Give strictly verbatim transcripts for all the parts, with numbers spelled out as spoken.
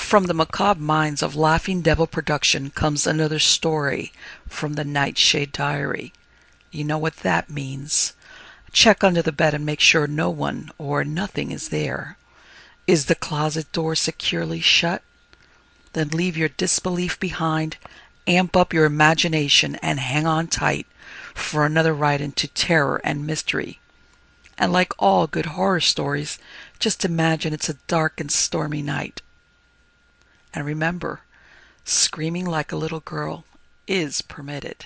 From the macabre minds of Laughing Devil Production comes another story from the Nightshade Diary. You know what that means. Check under the bed and make sure no one or nothing is there. Is the closet door securely shut? Then leave your disbelief behind, amp up your imagination, and hang on tight for another ride into terror and mystery. And like all good horror stories, just imagine it's a dark and stormy night. And remember, screaming like a little girl is permitted.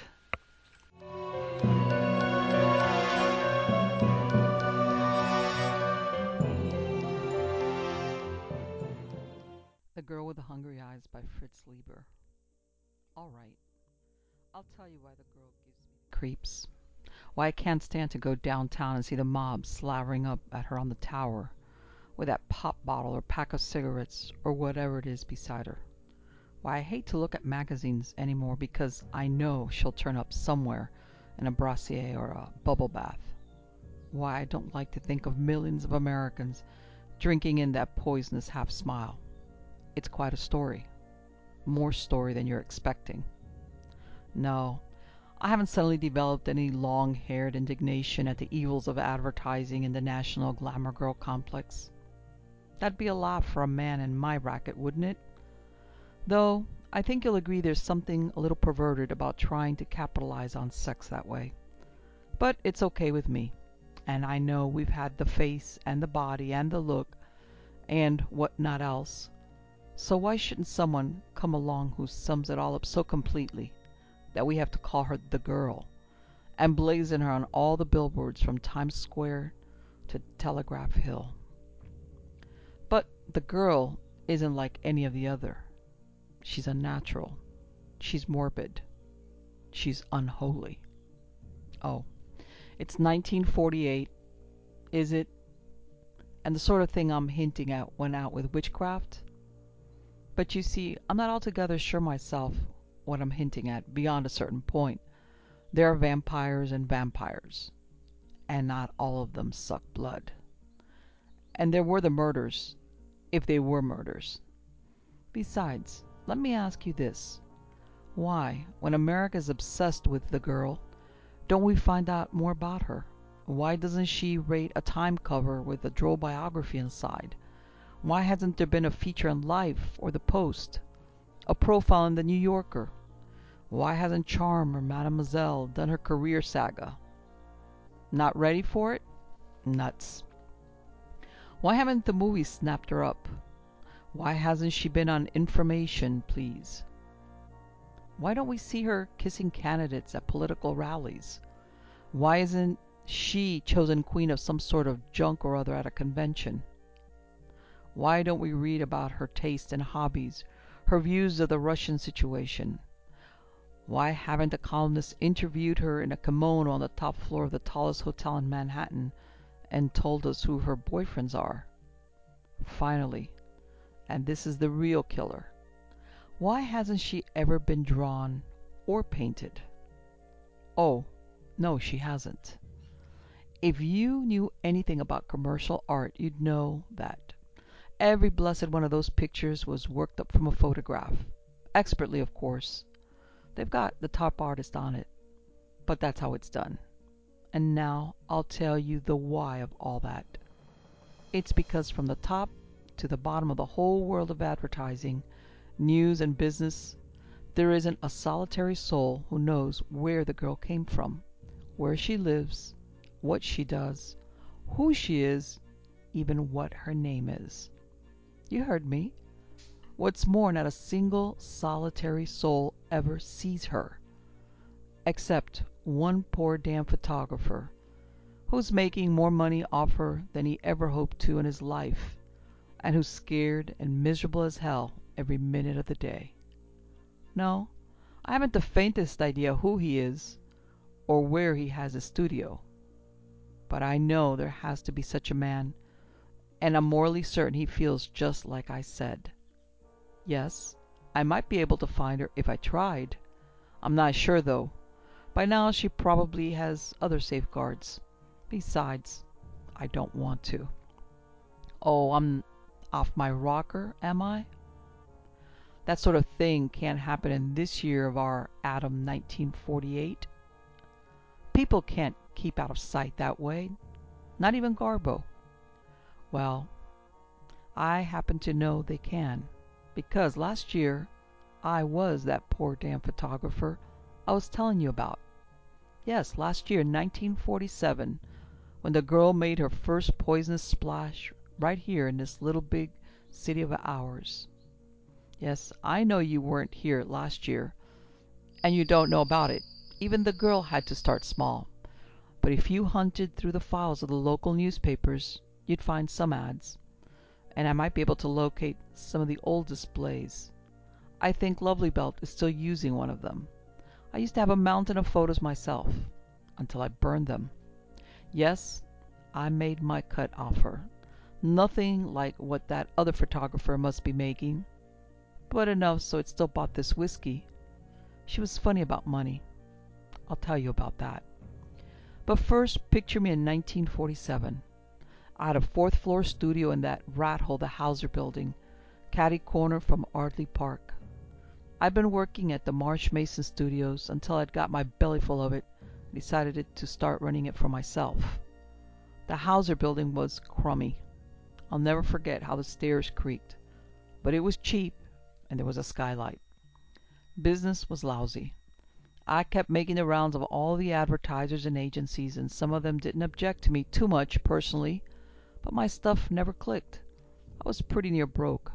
The Girl with the Hungry Eyes by Fritz Leiber. All right, I'll tell you why the girl gives me the creeps. Why I can't stand to go downtown and see the mob slavering up at her on the tower with that pop bottle or pack of cigarettes or whatever it is beside her. Why I hate to look at magazines anymore because I know she'll turn up somewhere in a brassiere or a bubble bath. Why I don't like to think of millions of Americans drinking in that poisonous half smile. It's quite a story. More story than you're expecting. No, I haven't suddenly developed any long-haired indignation at the evils of advertising in the national glamour girl complex. That'd be a laugh for a man in my racket, wouldn't it? Though, I think you'll agree there's something a little perverted about trying to capitalize on sex that way. But it's okay with me. And I know we've had the face and the body and the look and what not else. So why shouldn't someone come along who sums it all up so completely that we have to call her the girl and blazon her on all the billboards from Times Square to Telegraph Hill? But the girl isn't like any of the other. She's unnatural. She's morbid. She's unholy. Oh, it's nineteen forty-eight, is it? And the sort of thing I'm hinting at went out with witchcraft? But you see, I'm not altogether sure myself what I'm hinting at beyond a certain point. There are vampires and vampires, and not all of them suck blood. And there were the murders, if they were murders. Besides, let me ask you this. Why, when America is obsessed with the girl, don't we find out more about her? Why doesn't she rate a Time cover with a droll biography inside? Why hasn't there been a feature in Life or the Post? A profile in the New Yorker? Why hasn't Charm or Mademoiselle done her career saga? Not ready for it? Nuts. Why haven't the movies snapped her up? Why hasn't she been on Information, Please? Why don't we see her kissing candidates at political rallies? Why isn't she chosen queen of some sort of junk or other at a convention? Why don't we read about her tastes and hobbies, her views of the Russian situation? Why haven't the columnists interviewed her in a kimono on the top floor of the tallest hotel in Manhattan and told us who her boyfriends are? Finally, and this is the real killer, why hasn't she ever been drawn or painted? Oh, no, she hasn't. If you knew anything about commercial art, you'd know that every blessed one of those pictures was worked up from a photograph. Expertly, of course. They've got the top artist on it. But that's how it's done. And now I'll tell you the why of all that. It's because from the top to the bottom of the whole world of advertising, news, and business, there isn't a solitary soul who knows where the girl came from, where she lives, what she does, who she is, even what her name is. You heard me. What's more, not a single solitary soul ever sees her, except one poor damn photographer who's making more money off her than he ever hoped to in his life, and who's scared and miserable as hell every minute of the day. No, I haven't the faintest idea who he is or where he has his studio, but I know there has to be such a man, and I'm morally certain he feels just like I said. Yes, I might be able to find her if I tried. I'm not sure, though. By now she probably has other safeguards. Besides, I don't want to. Oh, I'm off my rocker, am I? That sort of thing can't happen in this year of our Adam nineteen forty-eight. People can't keep out of sight that way, not even Garbo. Well, I happen to know they can, because last year I was that poor damn photographer I was telling you about. Yes, last year, nineteen forty-seven, when the girl made her first poisonous splash right here in this little big city of ours. Yes, I know you weren't here last year, and you don't know about it. Even the girl had to start small. But if you hunted through the files of the local newspapers, you'd find some ads, and I might be able to locate some of the old displays. I think Lovely Belt is still using one of them. I used to have a mountain of photos myself, until I burned them. Yes, I made my cut off her. Nothing like what that other photographer must be making, but enough so it still bought this whiskey. She was funny about money. I'll tell you about that. But first, picture me in nineteen forty-seven. I had a fourth floor studio in that rat hole, the Hauser building, catty corner from Ardley Park. I'd been working at the Marsh Mason Studios until I'd got my belly full of it and decided to start running it for myself. The Hauser building was crummy. I'll never forget how the stairs creaked. But it was cheap, and there was a skylight. Business was lousy. I kept making the rounds of all the advertisers and agencies, and some of them didn't object to me too much personally, but my stuff never clicked. I was pretty near broke.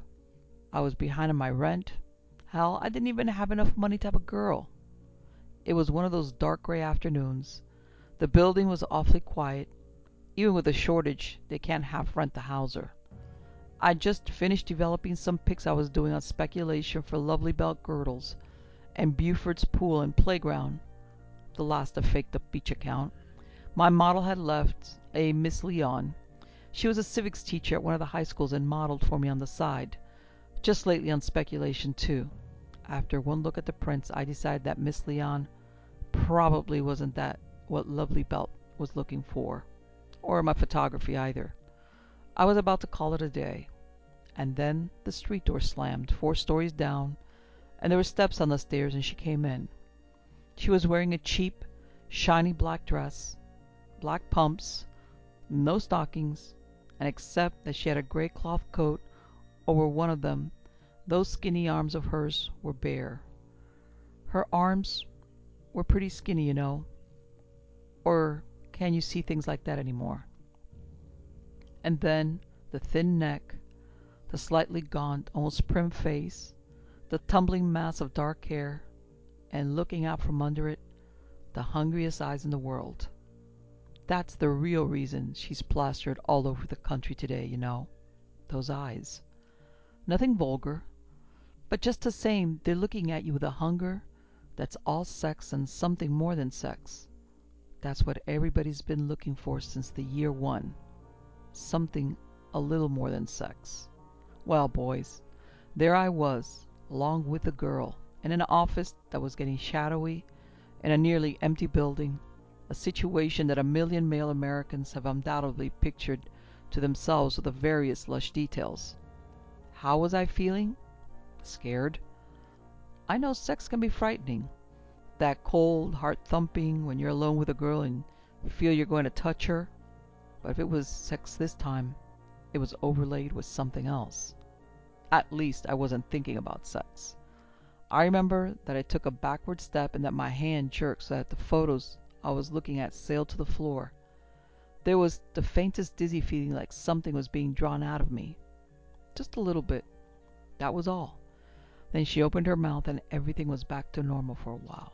I was behind on my rent. Hell, I didn't even have enough money to have a girl. It was one of those dark gray afternoons. The building was awfully quiet. Even with a shortage, they can't half rent the Hauser. I'd just finished developing some pics I was doing on speculation for Lovely Belt girdles and Buford's pool and playground, the last to fake the beach account. My model had left, a Miss Leon. She was a civics teacher at one of the high schools and modeled for me on the side. Just lately on speculation, too. After one look at the prints, I decided that Miss Leon probably wasn't that what Lovely Belt was looking for, or my photography either. I was about to call it a day, and then the street door slammed four stories down, and there were steps on the stairs, and she came in. She was wearing a cheap, shiny black dress, black pumps, no stockings, and except that she had a gray cloth coat over one of them, those skinny arms of hers were bare. Her arms were pretty skinny, you know. Or can you see things like that anymore? And then the thin neck, the slightly gaunt, almost prim face, the tumbling mass of dark hair, and looking out from under it, the hungriest eyes in the world. That's the real reason she's plastered all over the country today, you know. Those eyes. Nothing vulgar, but just the same, they're looking at you with a hunger that's all sex and something more than sex. That's what everybody's been looking for since the year one. Something a little more than sex. Well, boys, there I was, along with the girl, in an office that was getting shadowy, in a nearly empty building, a situation that a million male Americans have undoubtedly pictured to themselves with the various lush details. How was I feeling? Scared. I know sex can be frightening. That cold, heart-thumping when you're alone with a girl and you feel you're going to touch her. But if it was sex this time, it was overlaid with something else. At least I wasn't thinking about sex. I remember that I took a backward step and that my hand jerked so that the photos I was looking at sailed to the floor. There was the faintest dizzy feeling like something was being drawn out of me. Just a little bit. That was all. Then she opened her mouth and everything was back to normal for a while.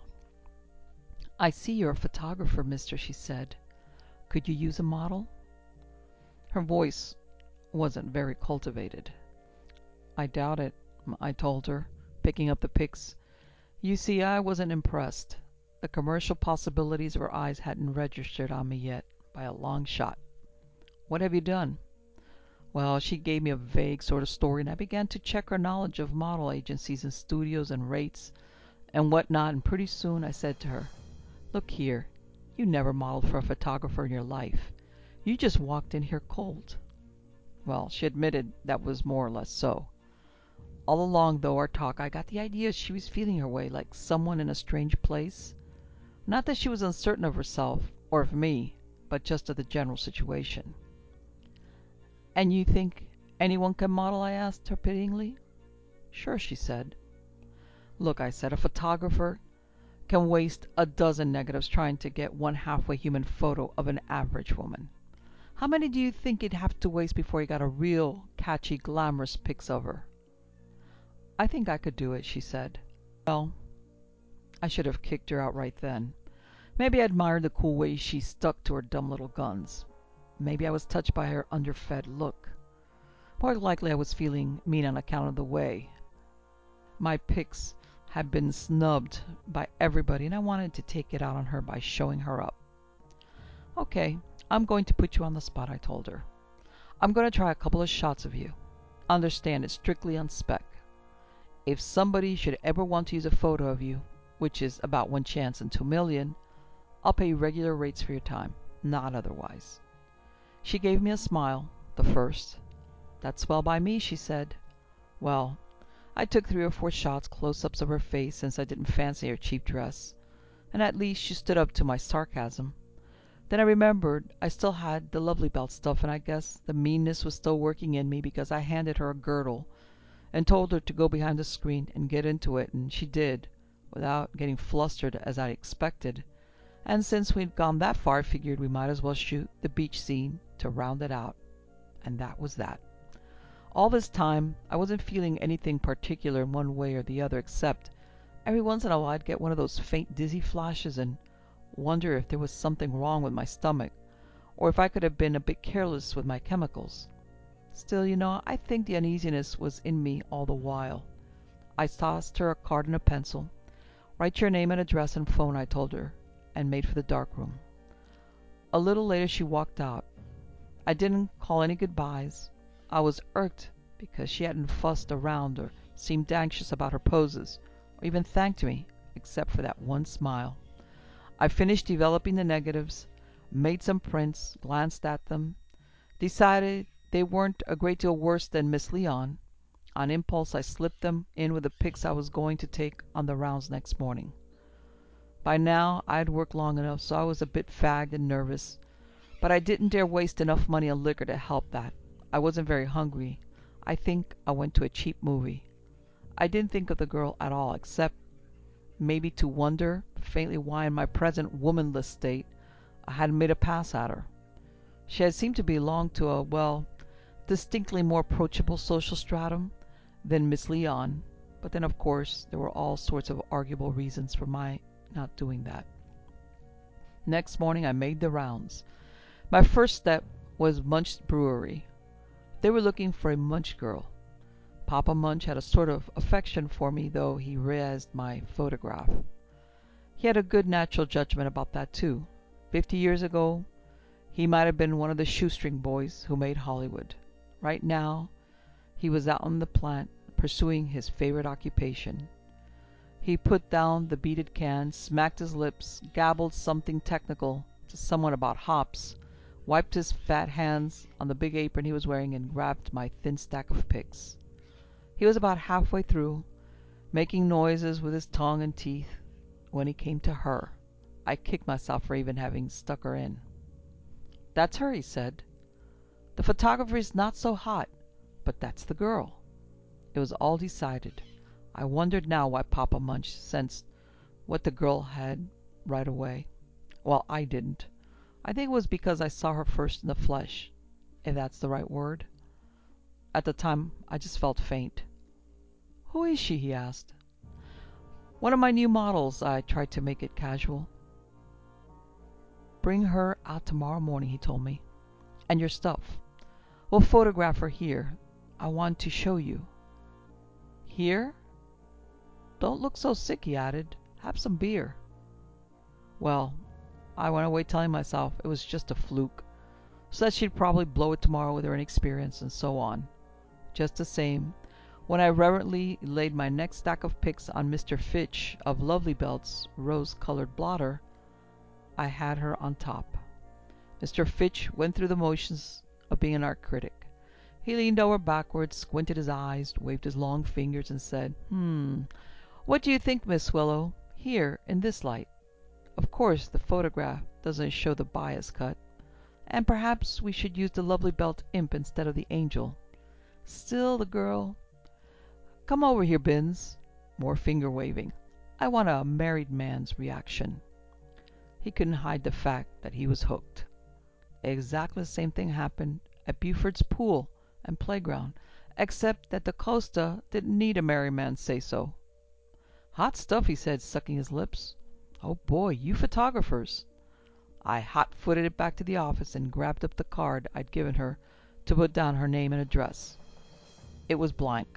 "I see you're a photographer, mister," she said. "Could you use a model?" Her voice wasn't very cultivated. "I doubt it," I told her, picking up the pics. You see, I wasn't impressed. The commercial possibilities of her eyes hadn't registered on me yet, by a long shot. "What have you done?" Well, she gave me a vague sort of story, and I began to check her knowledge of model agencies and studios and rates and what not, and pretty soon I said to her, "Look here, you never modeled for a photographer in your life. You just walked in here cold." Well, she admitted that was more or less so. All along, though, our talk, I got the idea she was feeling her way like someone in a strange place. Not that she was uncertain of herself, or of me, but just of the general situation. "And you think anyone can model?" I asked her pityingly. "Sure," she said. "Look," I said, "a photographer can waste a dozen negatives trying to get one halfway human photo of an average woman. How many do you think he'd have to waste before he got a real catchy, glamorous pics of her?" "I think I could do it," she said. Well, I should have kicked her out right then. Maybe I admired the cool way she stuck to her dumb little guns. Maybe I was touched by her underfed look. More likely I was feeling mean on account of the way my pics had been snubbed by everybody, and I wanted to take it out on her by showing her up. "Okay, I'm going to put you on the spot," I told her. "I'm going to try a couple of shots of you. Understand, it's strictly on spec. If somebody should ever want to use a photo of you, which is about one chance in two million, I'll pay you regular rates for your time, not otherwise." She gave me a smile, the first. "That's well by me," she said. Well, I took three or four shots, close-ups of her face, since I didn't fancy her cheap dress, and at least she stood up to my sarcasm. Then I remembered I still had the Lovely Belt stuff, and I guess the meanness was still working in me because I handed her a girdle and told her to go behind the screen and get into it, and she did, without getting flustered as I expected. And since we'd gone that far, I figured we might as well shoot the beach scene to round it out. And that was that. All this time, I wasn't feeling anything particular in one way or the other, except every once in a while I'd get one of those faint dizzy flashes and wonder if there was something wrong with my stomach, or if I could have been a bit careless with my chemicals. Still, you know, I think the uneasiness was in me all the while. I tossed her a card and a pencil. "Write your name and address and phone," I told her, and made for the dark room. A little later she walked out. I didn't call any goodbyes. I was irked because she hadn't fussed around or seemed anxious about her poses, or even thanked me, except for that one smile. I finished developing the negatives, made some prints, glanced at them, decided they weren't a great deal worse than Miss Lyon. On impulse, I slipped them in with the pics I was going to take on the rounds next morning. By now, I had worked long enough, so I was a bit fagged and nervous, but I didn't dare waste enough money on liquor to help that. I wasn't very hungry. I think I went to a cheap movie. I didn't think of the girl at all, except maybe to wonder faintly why in my present womanless state I hadn't made a pass at her. She had seemed to belong to a, well, distinctly more approachable social stratum than Miss Lyon, but then of course there were all sorts of arguable reasons for my not doing that. Next morning I made the rounds. My first step was Munch's Brewery. They were looking for a Munch girl. Papa Munch had a sort of affection for me, though he raised my photograph. He had a good natural judgment about that, too. Fifty years ago, he might have been one of the shoestring boys who made Hollywood. Right now, he was out in the plant, pursuing his favorite occupation. He put down the beaded can, smacked his lips, gabbled something technical to someone about hops, wiped his fat hands on the big apron he was wearing, and grabbed my thin stack of pics. He was about halfway through, making noises with his tongue and teeth, when he came to her. I kicked myself for even having stuck her in. "That's her," he said. "The photographer is not so hot, but that's the girl." It was all decided. I wondered now why Papa Munch sensed what the girl had right away, while I didn't. I think it was because I saw her first in the flesh, if that's the right word. At the time, I just felt faint. "Who is she?" he asked. "One of my new models." I tried to make it casual. "Bring her out tomorrow morning," he told me. "And your stuff. We'll photograph her here. I want to show you." "Here? Don't look so sick," he added. "Have some beer." Well, I went away telling myself it was just a fluke, so that she'd probably blow it tomorrow with her inexperience, and so on. Just the same, when I reverently laid my next stack of pics on Mister Fitch of Lovely Belt's rose-colored blotter, I had her on top. Mister Fitch went through the motions of being an art critic. He leaned over backwards, squinted his eyes, waved his long fingers, and said, "Hmm, what do you think, Miss Swallow? Here, in this light. Of course the photograph doesn't show the bias cut, and perhaps we should use the lovely belt imp instead of the angel. Still, the girl... Come over here, Binns." More finger waving. "I want a married man's reaction." He couldn't hide the fact that he was hooked. Exactly the same thing happened at Buford's pool and playground, except that Da Costa didn't need a married man's say-so. "Hot stuff," he said, sucking his lips. "Oh boy, you photographers." I hot-footed it back to the office and grabbed up the card I'd given her to put down her name and address. It was blank.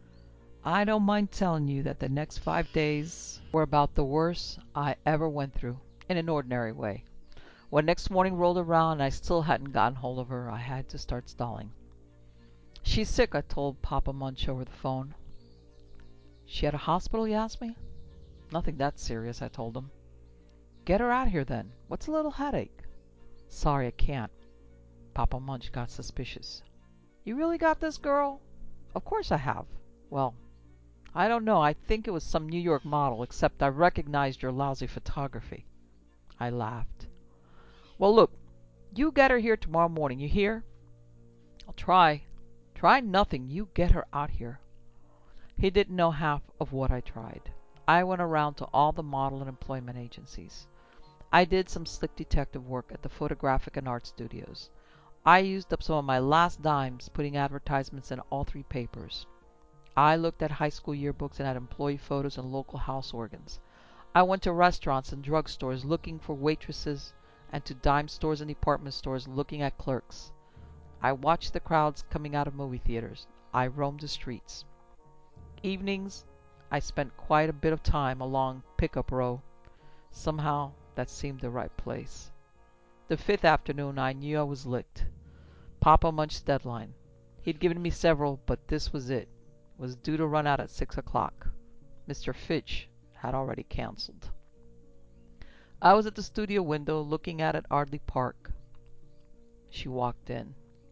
I don't mind telling you that the next five days were about the worst I ever went through, in an ordinary way. When next morning rolled around and I still hadn't gotten hold of her, I had to start stalling. "She's sick," I told Papa Munch over the phone. "She at a hospital?" he asked me. "Nothing that serious," I told him. "Get her out here, then. What's a little headache?" "Sorry, I can't." Papa Munch got suspicious. "You really got this girl?" "Of course I have." "Well, I don't know. I think it was some New York model, except I recognized your lousy photography." I laughed. "Well, look, you get her here tomorrow morning, you hear?" "I'll try." "Try nothing. You get her out here." He didn't know half of what I tried. I went around to all the model and employment agencies. I did some slick detective work at the photographic and art studios. I used up some of my last dimes putting advertisements in all three papers. I looked at high school yearbooks and at employee photos and local house organs. I went to restaurants and drugstores looking for waitresses and to dime stores and department stores looking at clerks. I watched the crowds coming out of movie theaters. I roamed the streets. Evenings, I spent quite a bit of time along Pickup Row. Somehow, that seemed the right place. The fifth afternoon, I knew I was licked. Papa Munch's deadline. He'd given me several, but this was it. It was due to run out at six o'clock. Mister Fitch had already canceled. I was at the studio window looking out at Ardley Park. She walked in.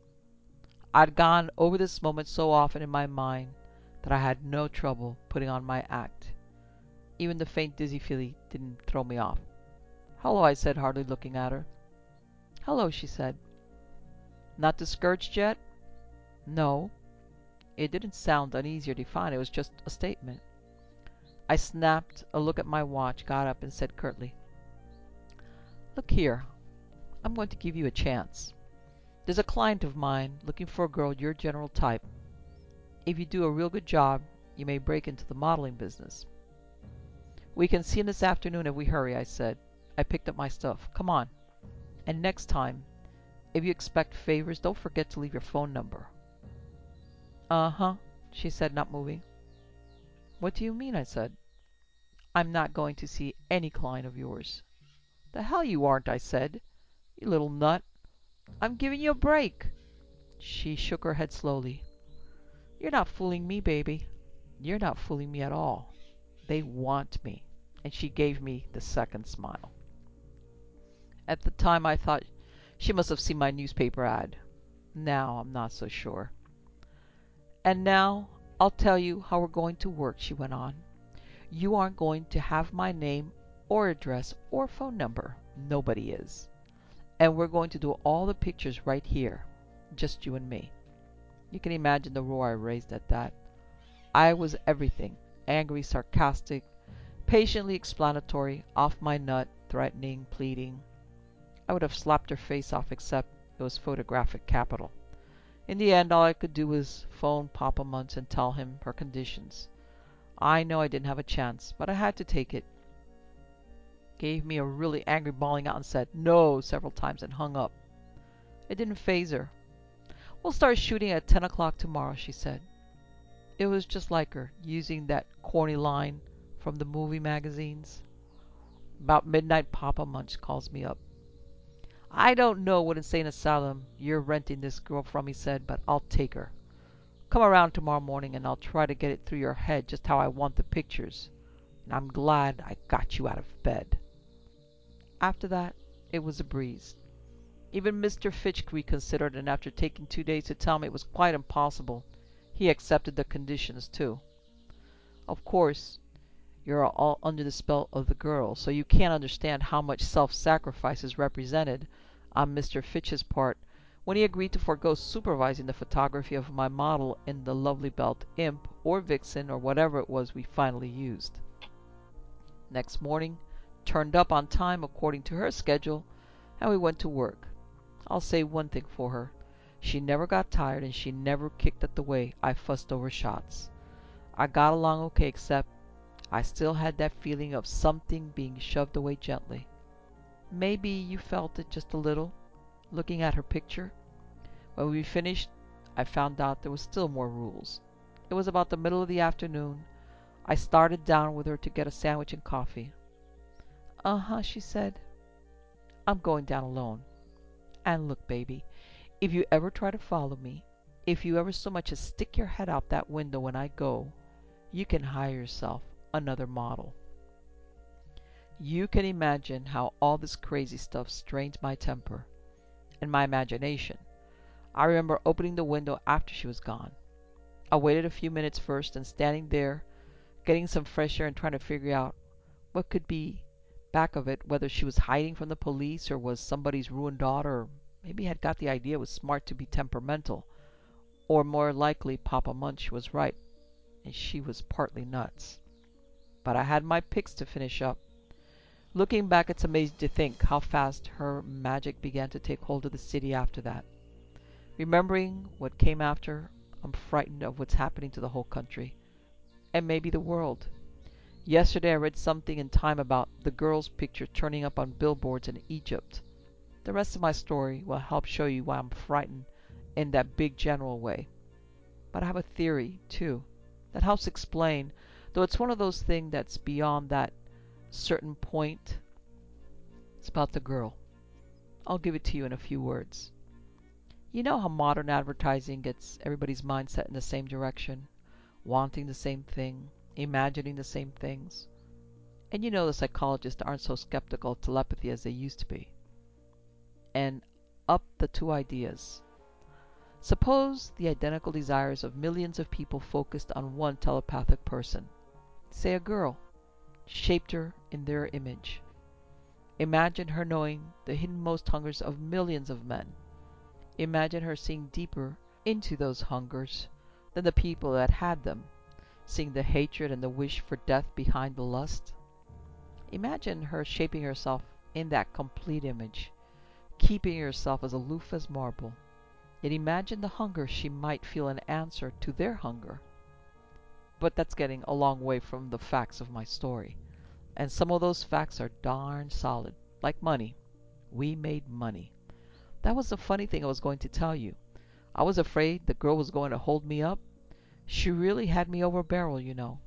I'd gone over this moment so often in my mind that I had no trouble putting on my act. Even the faint dizzy feeling didn't throw me off. "Hello," I said, hardly looking at her. "Hello," she said. "Not discouraged yet?" "No." It didn't sound uneasy or defiant. It was just a statement. I snapped a look at my watch, got up, and said curtly, "Look here, I'm going to give you a chance. There's a client of mine looking for a girl your general type. If you do a real good job, you may break into the modeling business." "We can see him this afternoon if we hurry," I said. I picked up my stuff. "Come on. And next time, if you expect favors, don't forget to leave your phone number." "Uh-huh," she said, not moving. "What do you mean?" I said. "I'm not going to see any client of yours." "The hell you aren't," I said. "You little nut. I'm giving you a break." She shook her head slowly. "You're not fooling me, baby. You're not fooling me at all. They want me." And she gave me the second smile. At the time I thought she must have seen my newspaper ad. Now I'm not so sure. "And now I'll tell you how we're going to work," she went on. "You aren't going to have my name or address or phone number. Nobody is. And we're going to do all the pictures right here. Just you and me." You can imagine the roar I raised at that. I was everything. Angry, sarcastic, patiently explanatory, off my nut, threatening, pleading. I would have slapped her face off except it was photographic capital. In the end, all I could do was phone Papa Munch and tell him her conditions. I know I didn't have a chance, but I had to take it. Gave me a really angry bawling out and said "No" several times and hung up. It didn't faze her. "We'll start shooting at ten o'clock tomorrow," she said. It was just like her, using that corny line from the movie magazines. About midnight, Papa Munch calls me up. "I don't know what insane asylum you're renting this girl from," he said, "but I'll take her. Come around tomorrow morning and I'll try to get it through your head just how I want the pictures. And I'm glad I got you out of bed." After that, it was a breeze. Even Mister Fitch reconsidered, and after taking two days to tell me it was quite impossible, he accepted the conditions too. Of course, you're all under the spell of the girl, so you can't understand how much self-sacrifice is represented on Mister Fitch's part when he agreed to forego supervising the photography of my model in the Lovely Belt Imp or Vixen or whatever it was we finally used. Next morning, turned up on time according to her schedule, and we went to work. I'll say one thing for her. She never got tired, and she never kicked at the way I fussed over shots. I got along okay, except I still had that feeling of something being shoved away gently. Maybe you felt it just a little, looking at her picture. When we finished, I found out there was still more rules. It was about the middle of the afternoon. I started down with her to get a sandwich and coffee. "Uh-huh," she said. "I'm going down alone. And look, baby, if you ever try to follow me, if you ever so much as stick your head out that window when I go, you can hire yourself another model." You can imagine how all this crazy stuff strained my temper and my imagination. I remember opening the window after she was gone. I waited a few minutes first, and standing there, getting some fresh air and trying to figure out what could be back of it, whether she was hiding from the police or was somebody's ruined daughter, or maybe had got the idea it was smart to be temperamental, or more likely Papa Munch was right and she was partly nuts. But I had my picks to finish up. Looking back, it's amazing to think how fast her magic began to take hold of the city after that. Remembering what came after, I'm frightened of what's happening to the whole country, and maybe the world. Yesterday I read something in Time about the girl's picture turning up on billboards in Egypt. The rest of my story will help show you why I'm frightened in that big general way. But I have a theory, too, that helps explain, though it's one of those things that's beyond that certain point. It's about the girl. I'll give it to you in a few words. You know how modern advertising gets everybody's mindset in the same direction, wanting the same thing, imagining the same things. And you know the psychologists aren't so skeptical of telepathy as they used to be. And up the two ideas. Suppose the identical desires of millions of people focused on one telepathic person, say a girl, shaped her in their image. Imagine her knowing the hiddenmost hungers of millions of men. Imagine her seeing deeper into those hungers than the people that had them, seeing the hatred and the wish for death behind the lust. Imagine her shaping herself in that complete image, keeping herself as aloof as marble. Yet imagine the hunger she might feel in answer to their hunger. But that's getting a long way from the facts of my story. And some of those facts are darn solid, like money. We made money. That was the funny thing I was going to tell you. I was afraid the girl was going to hold me up. She really had me over a barrel, you know.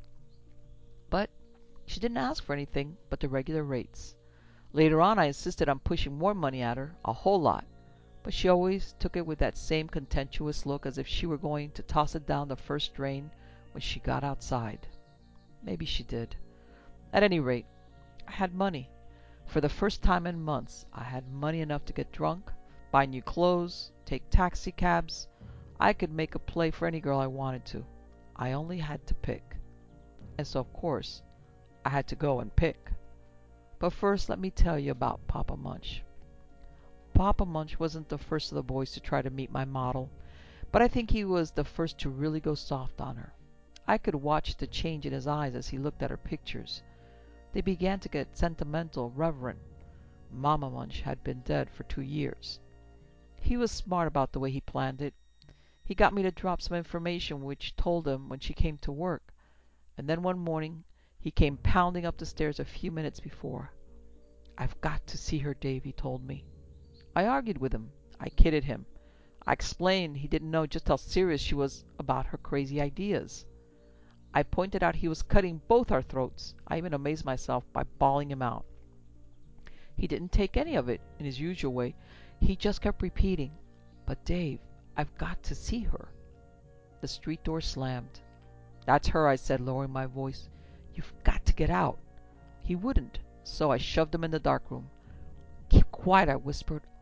But she didn't ask for anything but the regular rates. Later on I insisted on pushing more money at her, a whole lot. But she always took it with that same contemptuous look, as if she were going to toss it down the first drain when she got outside. Maybe she did. At any rate, I had money. For the first time in months, I had money enough to get drunk, buy new clothes, take taxi cabs. I could make a play for any girl I wanted to. I only had to pick. And so, of course, I had to go and pick. But first, let me tell you about Papa Munch. Papa Munch wasn't the first of the boys to try to meet my model, but I think he was the first to really go soft on her. I could watch the change in his eyes as he looked at her pictures. They began to get sentimental, reverent. Mama Munch had been dead for two years. He was smart about the way he planned it. He got me to drop some information which told him when she came to work, and then one morning he came pounding up the stairs a few minutes before. "I've got to see her, Dave," he told me. I argued with him. I kidded him. I explained he didn't know just how serious she was about her crazy ideas. I pointed out he was cutting both our throats. I even amazed myself by bawling him out. He didn't take any of it in his usual way. He just kept repeating, "But Dave, I've got to see her." The street door slammed. "That's her," I said, lowering my voice. "You've got to get out." He wouldn't, so I shoved him in the darkroom. "Keep quiet," I whispered.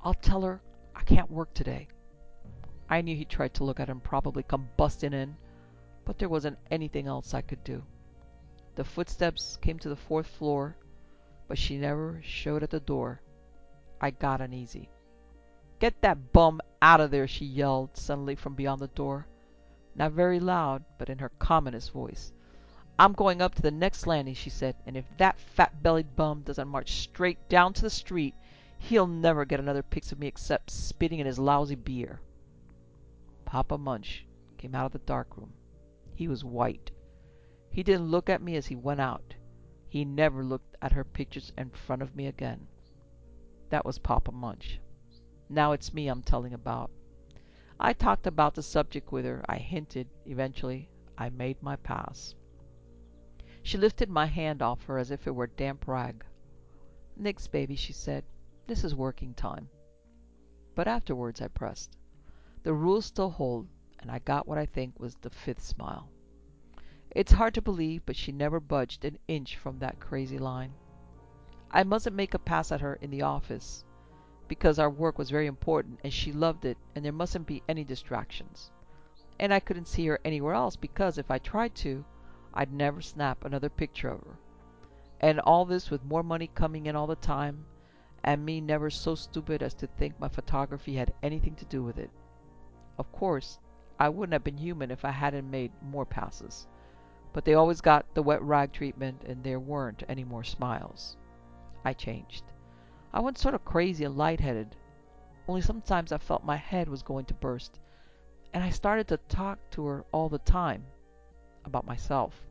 I'll tell her I can't work today." I knew he tried to look at him, probably come busting in, but there wasn't anything else I could do. The footsteps came to the fourth floor, but she never showed at the door. I got uneasy. "Get that bum out of there!" she yelled suddenly from beyond the door. Not very loud, but in her commonest voice. "I'm going up to the next landing," she said, "and if that fat-bellied bum doesn't march straight down to the street, he'll never get another piece of me except spitting in his lousy beer." Papa Munch came out of the dark room. He was white. He didn't look at me as he went out. He never looked at her pictures in front of me again. That was Papa Munch. Now it's me I'm telling about. I talked about the subject with her. I hinted. Eventually, I made my pass. She lifted my hand off her as if it were a damp rag. "Nix, baby," she said. "This is working time." But afterwards I pressed. The rules still hold, and I got what I think was the fifth smile. It's hard to believe, but she never budged an inch from that crazy line. I mustn't make a pass at her in the office, because our work was very important and she loved it, and there mustn't be any distractions. And I couldn't see her anywhere else, because if I tried to, I'd never snap another picture of her. And all this with more money coming in all the time, and me never so stupid as to think my photography had anything to do with it. Of course, I wouldn't have been human if I hadn't made more passes, but they always got the wet rag treatment and there weren't any more smiles. I changed. I went sort of crazy and lightheaded, only sometimes I felt my head was going to burst, and I started to talk to her all the time about myself.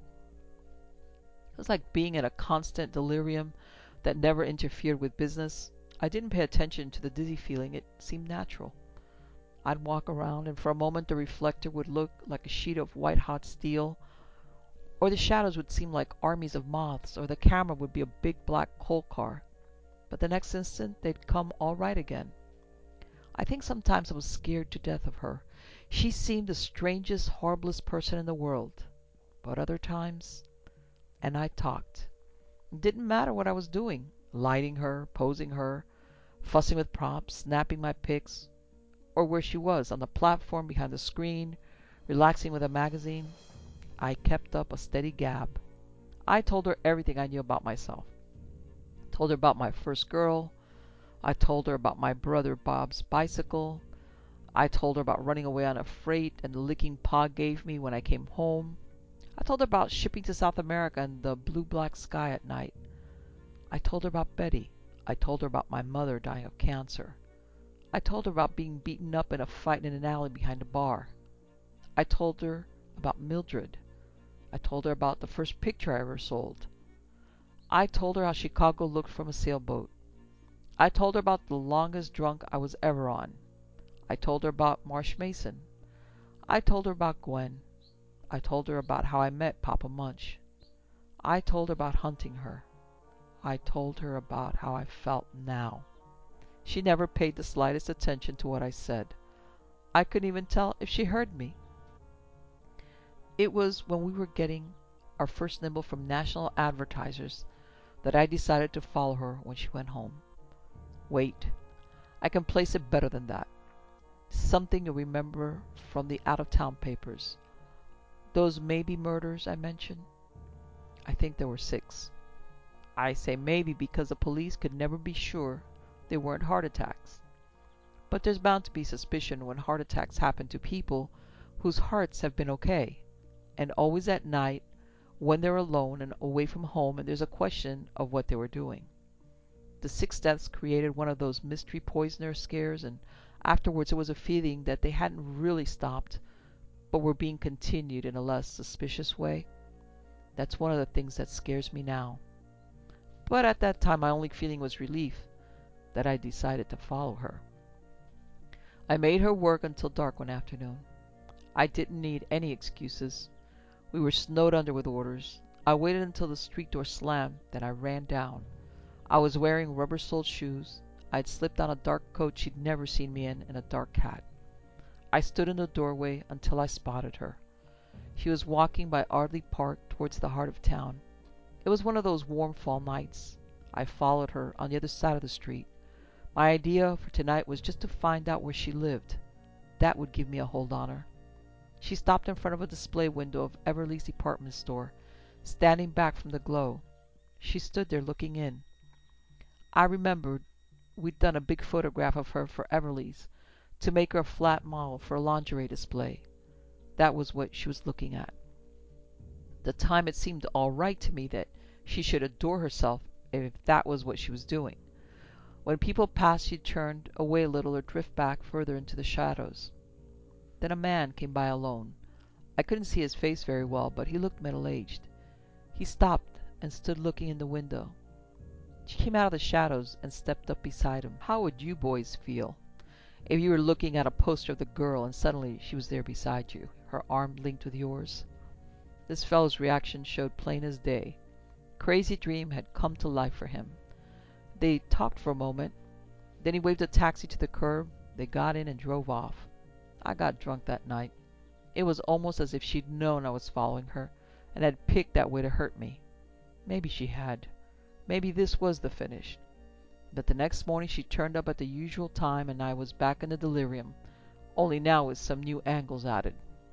It was like being in a constant delirium that never interfered with business. I didn't pay attention to the dizzy feeling. It seemed natural. I'd walk around, and for a moment the reflector would look like a sheet of white-hot steel, or the shadows would seem like armies of moths, or the camera would be a big black coal car. But the next instant they'd come all right again. I think sometimes I was scared to death of her. She seemed the strangest, horriblest person in the world. But other times, and I talked. It didn't matter what I was doing, lighting her, posing her, fussing with props, snapping my pics, or where she was, on the platform behind the screen, relaxing with a magazine. I kept up a steady gab. I told her everything I knew about myself. Told her about my first girl. I told her about my brother Bob's bicycle. I told her about running away on a freight and the licking Pa gave me when I came home. I told her about shipping to South America and the blue-black sky at night. I told her about Betty. I told her about my mother dying of cancer. I told her about being beaten up in a fight in an alley behind a bar. I told her about Mildred. I told her about the first picture I ever sold. I told her how Chicago looked from a sailboat. I told her about the longest drunk I was ever on. I told her about Marsh Mason. I told her about Gwen. I told her about how I met Papa Munch. I told her about hunting her. I told her about how I felt now. She never paid the slightest attention to what I said. I couldn't even tell if she heard me. It was when we were getting our first nibble from national advertisers that I decided to follow her when she went home. Wait, I can place it better than that. Something you'll remember from the out-of-town papers. Those maybe murders I mentioned? I think there were six. I say maybe because the police could never be sure they weren't heart attacks. But there's bound to be suspicion when heart attacks happen to people whose hearts have been okay, and always at night when they're alone and away from home and there's a question of what they were doing. The six deaths created one of those mystery poisoner scares, and afterwards it was a feeling that they hadn't really stopped, but were being continued in a less suspicious way. That's one of the things that scares me now. But at that time my only feeling was relief that I decided to follow her. I made her work until dark one afternoon. I didn't need any excuses. We were snowed under with orders. I waited until the street door slammed, then I ran down. I was wearing rubber-soled shoes. I'd slipped on a dark coat she'd never seen me in, and a dark hat. I stood in the doorway until I spotted her. She was walking by Ardley Park towards the heart of town. It was one of those warm fall nights. I followed her on the other side of the street. My idea for tonight was just to find out where she lived. That would give me a hold on her. She stopped in front of a display window of Everleigh's department store, standing back from the glow. She stood there looking in. I remembered we'd done a big photograph of her for Everleigh's to make her a flat model for a lingerie display. That was what she was looking at. At the time it seemed all right to me that she should adore herself if that was what she was doing. When people passed, she turned away a little or drift back further into the shadows. Then a man came by alone. I couldn't see his face very well, but he looked middle-aged. He stopped and stood looking in the window. She came out of the shadows and stepped up beside him. How would you boys feel if you were looking at a poster of the girl and suddenly she was there beside you, her arm linked with yours? This fellow's reaction showed plain as day. Crazy dream had come to life for him. They talked for a moment. Then he waved a taxi to the curb. They got in and drove off. I got drunk that night. It was almost as if she'd known I was following her and had picked that way to hurt me. Maybe she had. Maybe this was the finish. But the next morning she turned up at the usual time and I was back in the delirium, only now with some new angles added.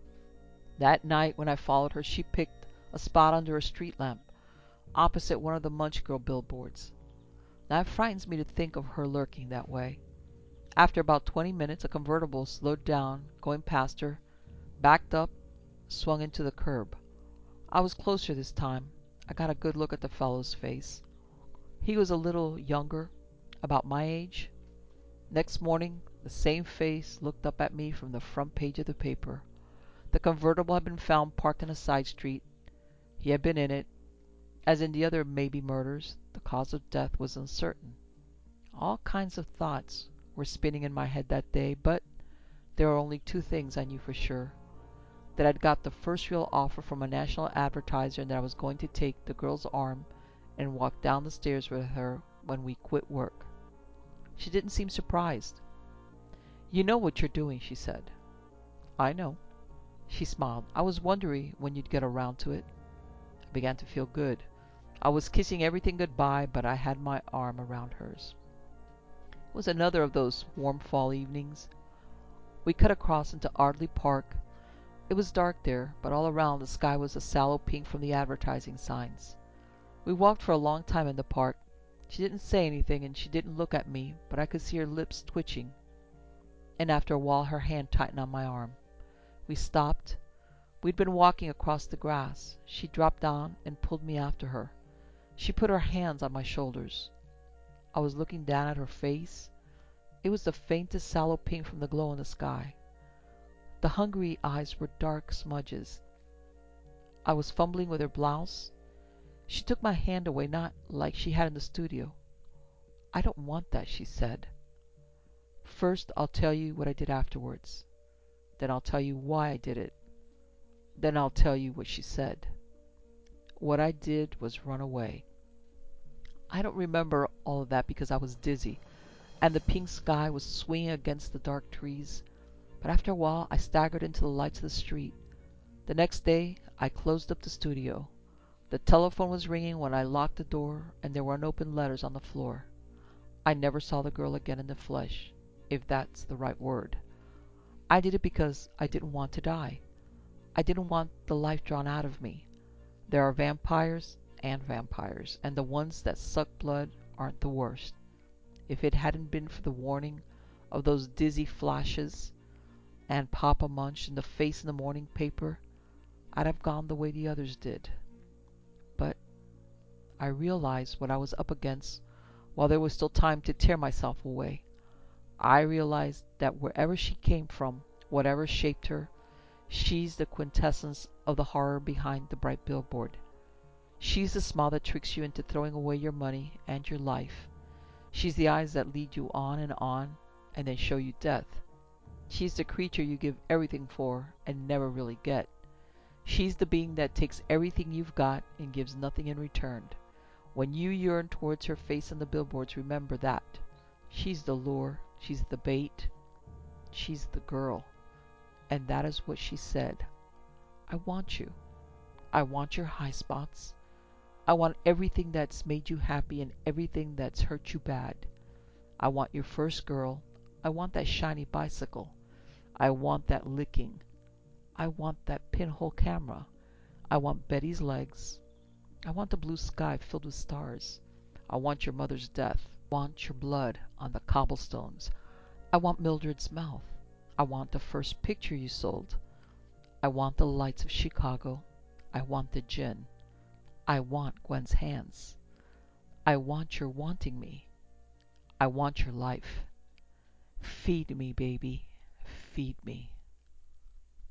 That night when I followed her, she picked a spot under a street lamp, opposite one of the Munch Girl billboards. Now it frightens me to think of her lurking that way. After about twenty minutes, a convertible slowed down, going past her, backed up, swung into the curb. I was closer this time. I got a good look at the fellow's face. He was a little younger, about my age. Next morning, the same face looked up at me from the front page of the paper. The convertible had been found parked in a side street. He had been in it. As in the other maybe murders, the cause of death was uncertain. All kinds of thoughts were spinning in my head that day, but there were only two things I knew for sure. That I'd got the first real offer from a national advertiser and that I was going to take the girl's arm and walk down the stairs with her when we quit work. She didn't seem surprised. "You know what you're doing," she said. "I know." She smiled. "I was wondering when you'd get around to it." I began to feel good. I was kissing everything goodbye, but I had my arm around hers. It was another of those warm fall evenings. We cut across into Ardley Park. It was dark there, but all around the sky was a sallow pink from the advertising signs. We walked for a long time in the park. She didn't say anything and she didn't look at me, but I could see her lips twitching. And after a while her hand tightened on my arm. We stopped. We'd been walking across the grass. She dropped down and pulled me after her. She put her hands on my shoulders. I was looking down at her face. It was the faintest sallow pink from the glow in the sky. The hungry eyes were dark smudges. I was fumbling with her blouse. She took my hand away, not like she had in the studio. "I don't want that," she said. "First I'll tell you what I did afterwards. Then I'll tell you why I did it. Then I'll tell you what she said. What I did was run away." I don't remember all of that because I was dizzy, and the pink sky was swinging against the dark trees. But after a while I staggered into the lights of the street. The next day I closed up the studio. The telephone was ringing when I locked the door, and there were unopened letters on the floor. I never saw the girl again in the flesh, if that's the right word. I did it because I didn't want to die. I didn't want the life drawn out of me. There are vampires and vampires, and the ones that suck blood aren't the worst. If it hadn't been for the warning of those dizzy flashes and Papa Munch in the face in the morning paper, I'd have gone the way the others did. But I realized what I was up against while there was still time to tear myself away. I realized that wherever she came from, whatever shaped her, she's the quintessence of the horror behind the bright billboard. She's the smile that tricks you into throwing away your money and your life. She's the eyes that lead you on and on and then show you death. She's the creature you give everything for and never really get. She's the being that takes everything you've got and gives nothing in return. When you yearn towards her face on the billboards, remember that. She's the lure. She's the bait. She's the girl. And that is what she said. "I want you. I want your high spots. I want everything that's made you happy and everything that's hurt you bad. I want your first girl. I want that shiny bicycle. I want that licking. I want that pinhole camera. I want Betty's legs. I want the blue sky filled with stars. I want your mother's death. I want your blood on the cobblestones. I want Mildred's mouth. I want the first picture you sold. I want the lights of Chicago. I want the gin. I want Gwen's hands. I want your wanting me. I want your life. Feed me, baby. Feed me.